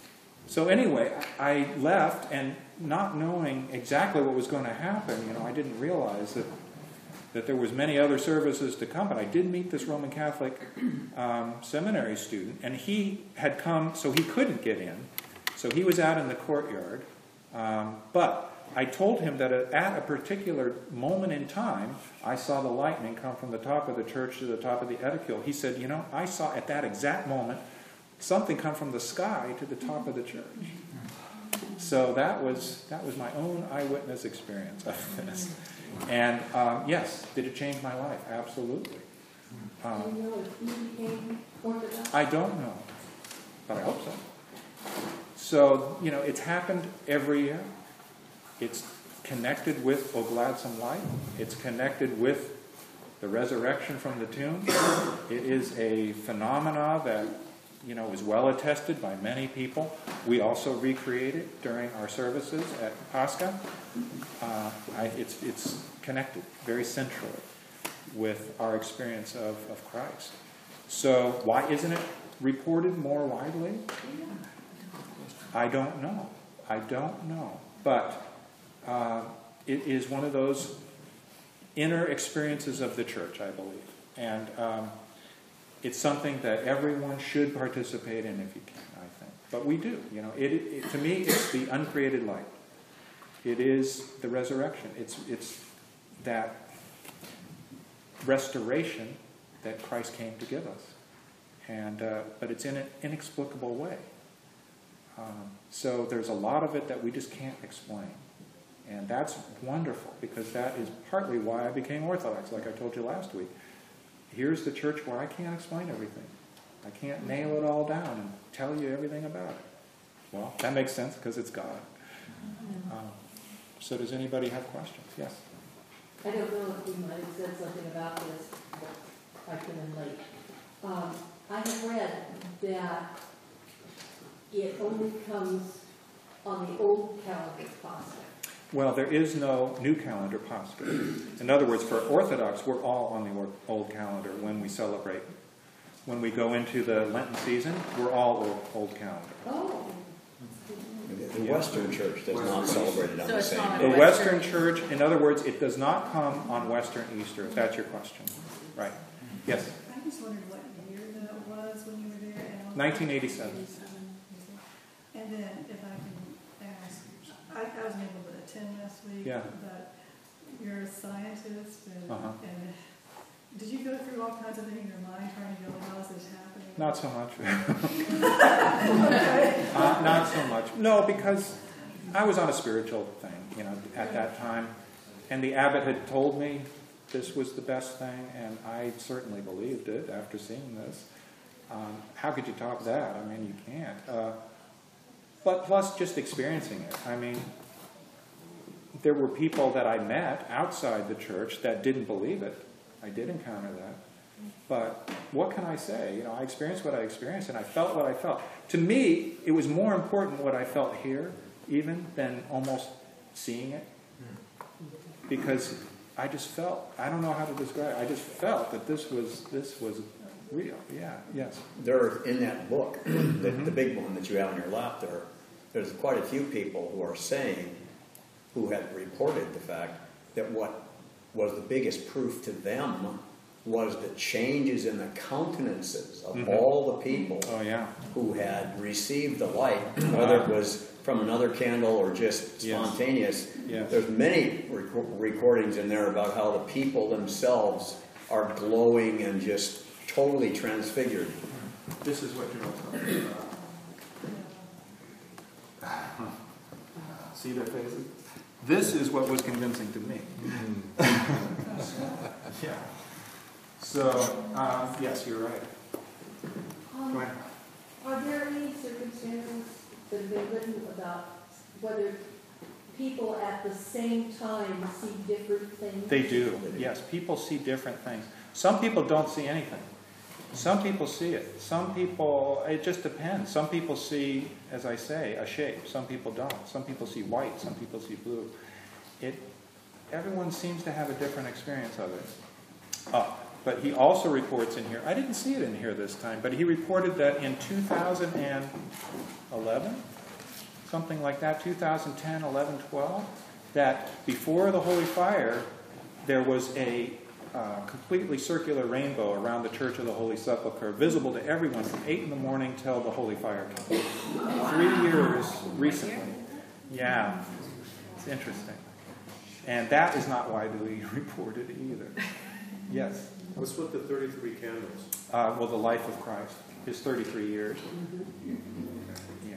so anyway, I left, and not knowing exactly what was going to happen, you know, I didn't realize that that there was many other services to come. But I did meet this Roman Catholic um, seminary student, and he had come, so he couldn't get in. So he was out in the courtyard. Um, but I told him that at a particular moment in time, I saw the lightning come from the top of the church to the top of the edicule. He said, you know, I saw at that exact moment something come from the sky to the top of the church. So that was that was my own eyewitness experience of this. And um, yes, did it change my life? Absolutely. Um, Do you know if he became Orthodox? I don't know, but I hope so. So, you know, it's happened every year. It's connected with O Gladsome Light. It's connected with the resurrection from the tomb. It is a phenomena that, you know, is well attested by many people. We also recreate it during our services at Pascha. Uh, I, it's, it's connected very centrally with our experience of, of Christ. So why isn't it reported more widely? I don't know. I don't know. But uh, it is one of those inner experiences of the church, I believe. And um, it's something that everyone should participate in if you can, I think. But we do. You know, it, it, to me, it's the uncreated light. It is the resurrection. It's it's that restoration that Christ came to give us. And uh, but it's in an inexplicable way. Um, so there's a lot of it that we just can't explain. And that's wonderful, because that is partly why I became Orthodox, like I told you last week. Here's the church where I can't explain everything. I can't nail it all down and tell you everything about it. Well, that makes sense because it's God. Um, so does anybody have questions? Yes? I don't know if we might have said something about this, but I came in late. Um, I have read that it only comes on the old calendar possible. Well, there is no new calendar possible. In other words, for Orthodox, we're all on the or- old calendar when we celebrate. When we go into the Lenten season, we're all old, old calendar. Oh. The the Western Church does not celebrate it on So the it's same not The day. Western Church, in other words, it does not come on Western Easter, if that's your question. Right. Yes? I just wondered what year that was when you were there. And also- nineteen eighty-seven. And then if I can ask, I, I wasn't able to attend last week. Yeah. But you're a scientist and, Uh-huh. and did you go through all kinds of things in your mind trying to go, how is this happening? Not so much. Okay. uh, not so much. No, because I was on a spiritual thing, you know, at that time. And the abbot had told me this was the best thing, and I certainly believed it after seeing this. Um, how could you top that? I mean, you can't. Uh, but plus just experiencing it. I mean, there were people that I met outside the church that didn't believe it. I did encounter that. But what can I say? You know, I experienced what I experienced, and I felt what I felt. To me, it was more important what I felt here, even, than almost seeing it. Because I just felt, I don't know how to describe it, I just felt that this was, this was real. Yeah, yes. There, in that book, the, the big one that you have on your lap there, there's quite a few people who are saying, who had reported the fact that what was the biggest proof to them was the changes in the countenances of Mhm. all the people Oh, yeah. who had received the light, whether it was from another candle or just Yes. spontaneous. Yes. There's many rec- recordings in there about how the people themselves are glowing and just totally transfigured. This is what you're talking about. See their faces? This is what was convincing to me. Yeah. So, um, yes, you're right. Um, Go ahead. Are there any circumstances that have been written about whether people at the same time see different things? They do. Yes, people see different things. Some people don't see anything. Some people see it. Some people, it just depends. Some people see, as I say, a shape. Some people don't. Some people see white. Some people see blue. It, everyone seems to have a different experience of it. Oh, but he also reports in here, I didn't see it in here this time, but he reported that in two thousand eleven, something like that, two thousand ten, eleven, twelve, that before the Holy Fire, there was a uh, completely circular rainbow around the Church of the Holy Sepulchre, visible to everyone from eight in the morning till the Holy Fire came. Three years recently. Yeah, it's interesting. And that is not widely reported either. Yes? What's with the thirty-three candles? Uh, well, the life of Christ is thirty-three years. Yeah.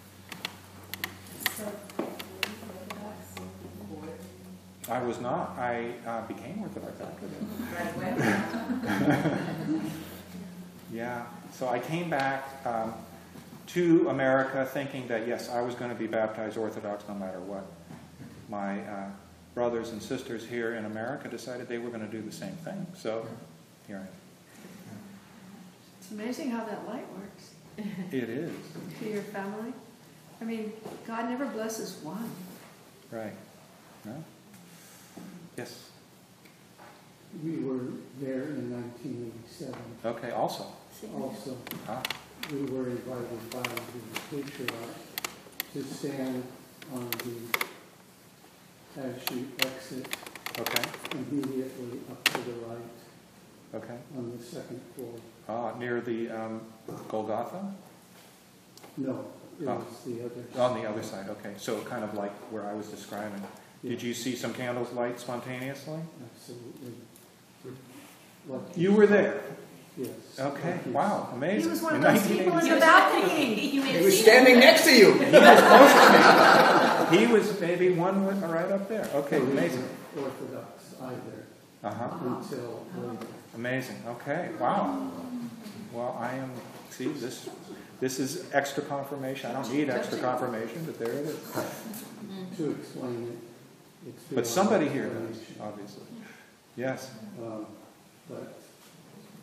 I was not. I uh, became Orthodox after that. Yeah. So I came back um, to America thinking that, yes, I was going to be baptized Orthodox no matter what. My uh, brothers and sisters here in America decided they were going to do the same thing. So here I am. It's amazing how that light works It is. to your family. I mean, God never blesses one. Right. No? Yes. We were there in nineteen eighty-seven. Okay, also. Also, Ah. we were invited by the patriarch to stand on the, as you exit, Okay. immediately up to the right Okay. on the second floor. Ah, near the um, Golgotha? No, it Oh. was the other. On the other side, okay. So kind of like where I was describing. Did you see some candles light spontaneously? Absolutely. Lucky. You were there? Yes. Okay. Lucky. Wow, amazing. He was one of In those nineteen people in eighty-six. the balcony. You may He have was seen standing it. next to you. He was close to me. He was maybe one with- right up there. Okay, We amazing. weren't Orthodox either Uh-huh. until later. Amazing. Okay. Wow. Well, I am, see, this this is extra confirmation. I don't need extra confirmation, but there it is. To explain it, it's But beyond somebody here does, explanation. obviously. Yes. Um, But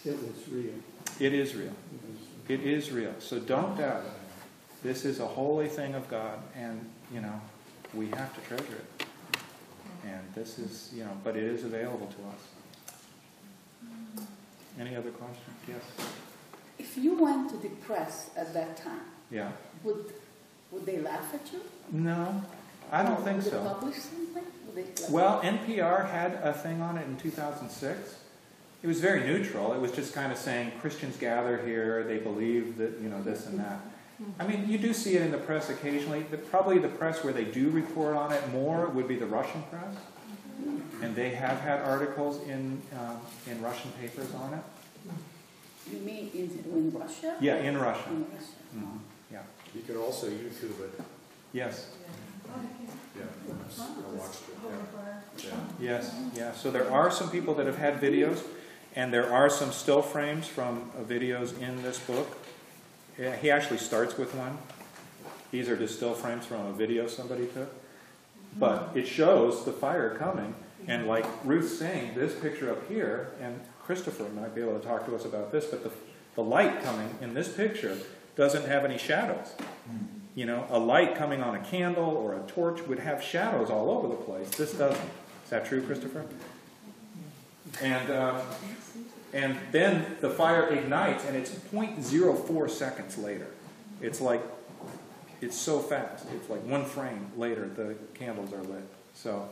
it was real. It is real. It was It is real. So don't doubt it. This is a holy thing of God, and, you know, we have to treasure it. And this is, you know, but it is available to us. Any other questions? Yes? If you went to the press at that time, Yeah. would would they laugh at you? No, I don't think Would they so. publish something? Would they laugh? Well, N P R had a thing on it in two thousand six. It was very neutral. It was just kind of saying Christians gather here, they believe that, you know, this and that. I mean, you do see it in the press occasionally. The, probably the press where they do report on it more would be the Russian press. And they have had articles in um, in Russian papers on it. You mean in, in Russia? Yeah, in Russia. In Russia. Mhm. Yeah. You can also YouTube it. Yes. Yeah, I watched it. Yeah. Yeah. Yes. Yeah. So there are some people that have had videos, and there are some still frames from uh, videos in this book. Yeah, he actually starts with one. These are just still frames from a video somebody took. But it shows the fire coming. And like Ruth's saying, this picture up here, and Christopher might be able to talk to us about this, but the, the light coming in this picture doesn't have any shadows. You know, a light coming on a candle or a torch would have shadows all over the place. This doesn't. Is that true, Christopher? And um, and then the fire ignites, and it's zero point zero four seconds later. It's like, it's so fast. It's like one frame later, the candles are lit. So,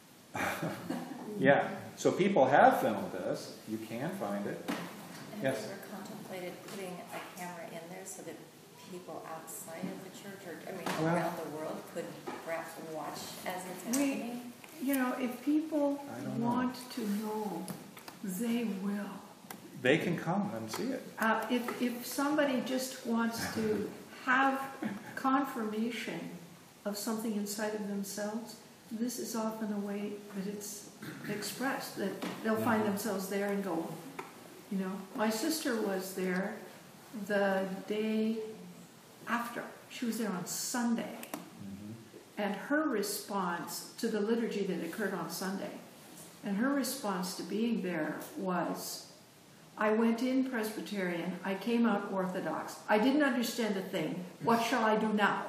yeah. So people have filmed this. You can find it. And Yes. have you ever contemplated putting a camera in there so that people outside of the church, or I mean, Well- around the world, could perhaps watch as it's We, happening? you know, if people I don't know. want to know, they will. They can come and see it. Uh, if, if somebody just wants to have confirmation of something inside of themselves, this is often a way that it's expressed, that they'll find themselves there and go, you know. My sister was there the day after. She was there on Sunday. And her response to the liturgy that occurred on Sunday, and her response to being there was, I went in Presbyterian, I came out Orthodox. I didn't understand a thing. What shall I do now?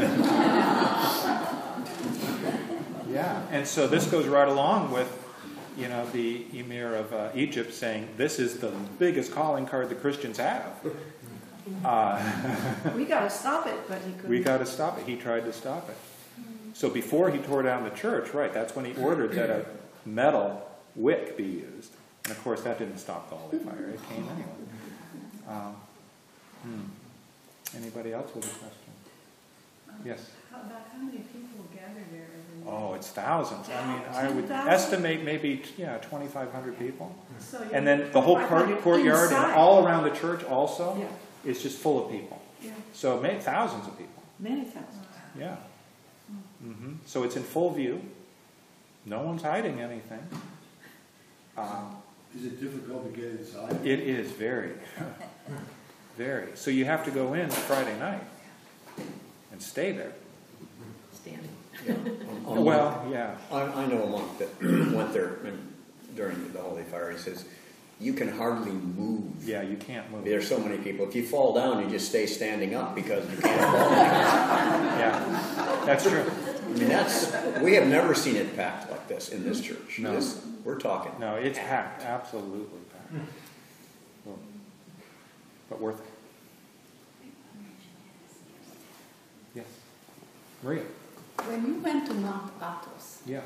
Yeah, and so this goes right along with, you know, the Emir of uh, Egypt saying, this is the biggest calling card the Christians have. Uh, We got to stop it, but he couldn't. we got to stop it. He tried to stop it. So before he tore down the church, right, that's when he ordered that a metal wick be used. And of course, that didn't stop the holy fire. It came anyway. Um, hmm. Anybody else with a question? Yes? How, about how many people gather there every year? Oh, it's thousands. I mean, I would ten thousand? estimate maybe, yeah, twenty-five hundred people. So you- And then the whole court, twenty-five hundred courtyard and inside. all around the church also Yeah. is just full of people. Yeah, So maybe thousands of people. many thousands. Yeah. hmm So it's in full view. No one's hiding anything. Um, Is it difficult to get inside? it is very, very. So you have to go in Friday night and stay there. Standing. Well, yeah. I, I know a monk that went there and during the Holy Fire. He says, you can hardly move. Yeah, you can't move. There's so many people. If you fall down, you just stay standing up because you can't fall down. Yeah, that's true. I mean, that's, we have never seen it packed like this in this church. No. This, we're talking. No, it's packed, absolutely packed. Well, but worth it. Yes. Maria? When you went to Mount Athos, Yeah.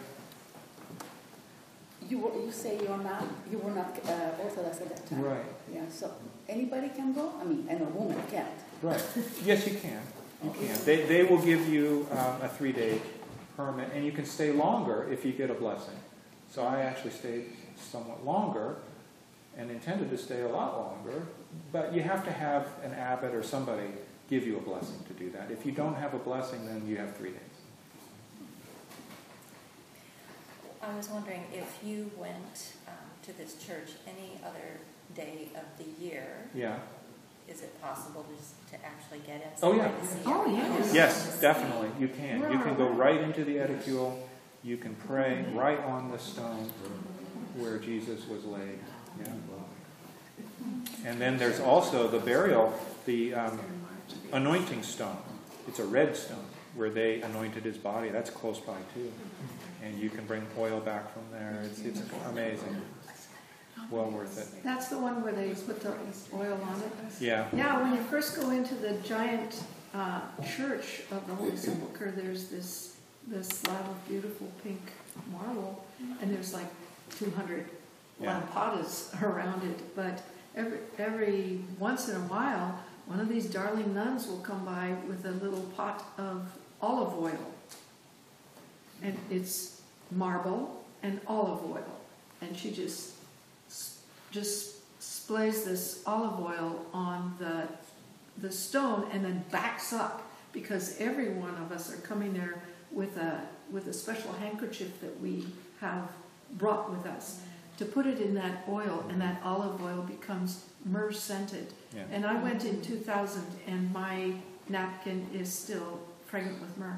you were, you say you're not you were not uh, Orthodox at that time. Right. Yeah. So anybody can go. I mean, and a woman can't. Right. Yes, you can. You can. They, they will give you um, a three-day permit, and you can stay longer if you get a blessing. So I actually stayed somewhat longer and intended to stay a lot longer, but you have to have an abbot or somebody give you a blessing to do that. If you don't have a blessing, then you have three days. I was wondering if you went um, to this church any other day of the year, Yeah. is it possible just to actually get in? Oh, yeah. to see Oh, everything? yes. Yes, definitely. You can. You can go right into the edicule. You can pray right on the stone where Jesus was laid. Yeah. And then there's also the burial, the um, anointing stone. It's a red stone where they anointed his body. That's close by too. And you can bring oil back from there. It's, it's amazing. Well worth it. That's the one where they put the oil on it? Yeah. Yeah, when you first go into the giant uh, church of the Holy Sepulchre, there's this this slab of beautiful pink marble, and there's like two hundred Yeah. lampadas around it. But every every once in a while, one of these darling nuns will come by with a little pot of olive oil. And it's marble and olive oil. And she just just sprays this olive oil on the the stone and then backs up, because every one of us are coming there with a with a special handkerchief that we have brought with us to put it in that oil, and that olive oil becomes myrrh scented. Yeah. And I went in two thousand, and my napkin is still fragrant with myrrh.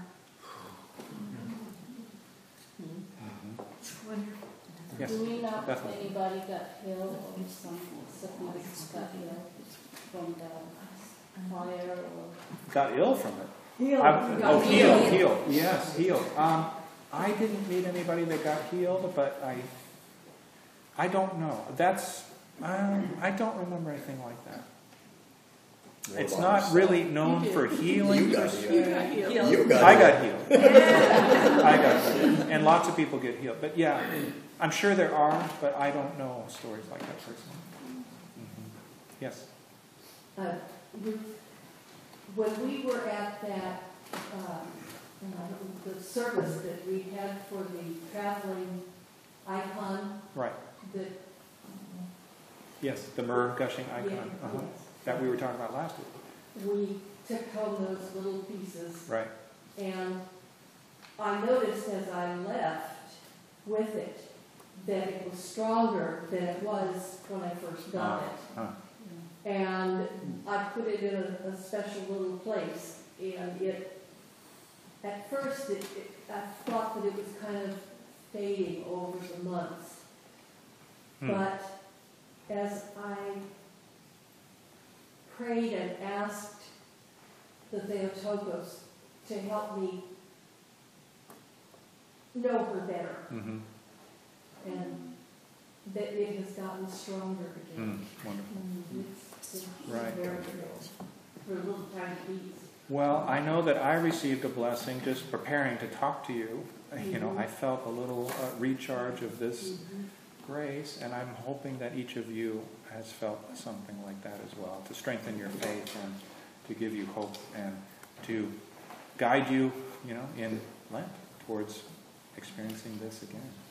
It's wonderful. Yes. Do we know if Definitely. anybody got healed or some sickness got healed from the fire or? Got ill from it. Healed. I- You oh, got healed, healed. healed. Yes, healed. Um, I didn't meet anybody that got healed, but I, I don't know. That's, um, I don't remember anything like that. What It's about not yourself? really known for healing. You got per se. healed. You got I healed. got healed. I got healed. And lots of people get healed. But yeah, I'm sure there are, but I don't know stories like that personally. Mm-hmm. Yes. Uh, we- When we were at that, um, uh, the service that we had for the traveling icon, Right. that, Yes, the myrrh gushing icon. Yeah, Uh-huh. yes. That we were talking about last week. we took home those little pieces. Right. And I noticed as I left with it that it was stronger than it was when I first got it. Huh. And I put it in a, a special little place, and it, at first, it, it, I thought that it was kind of fading over the months. Hmm. But as I prayed and asked the Theotokos to help me know her better, Mm-hmm. and that it has gotten stronger again. Mm, wonderful. It's, it's Right. very good for little tiny beads. Well, I know that I received a blessing just preparing to talk to you. You know, Mhm. I felt a little uh, recharge of this Mhm. grace, and I'm hoping that each of you has felt something like that as well, to strengthen your faith and to give you hope and to guide you, you know, in Lent towards experiencing this again.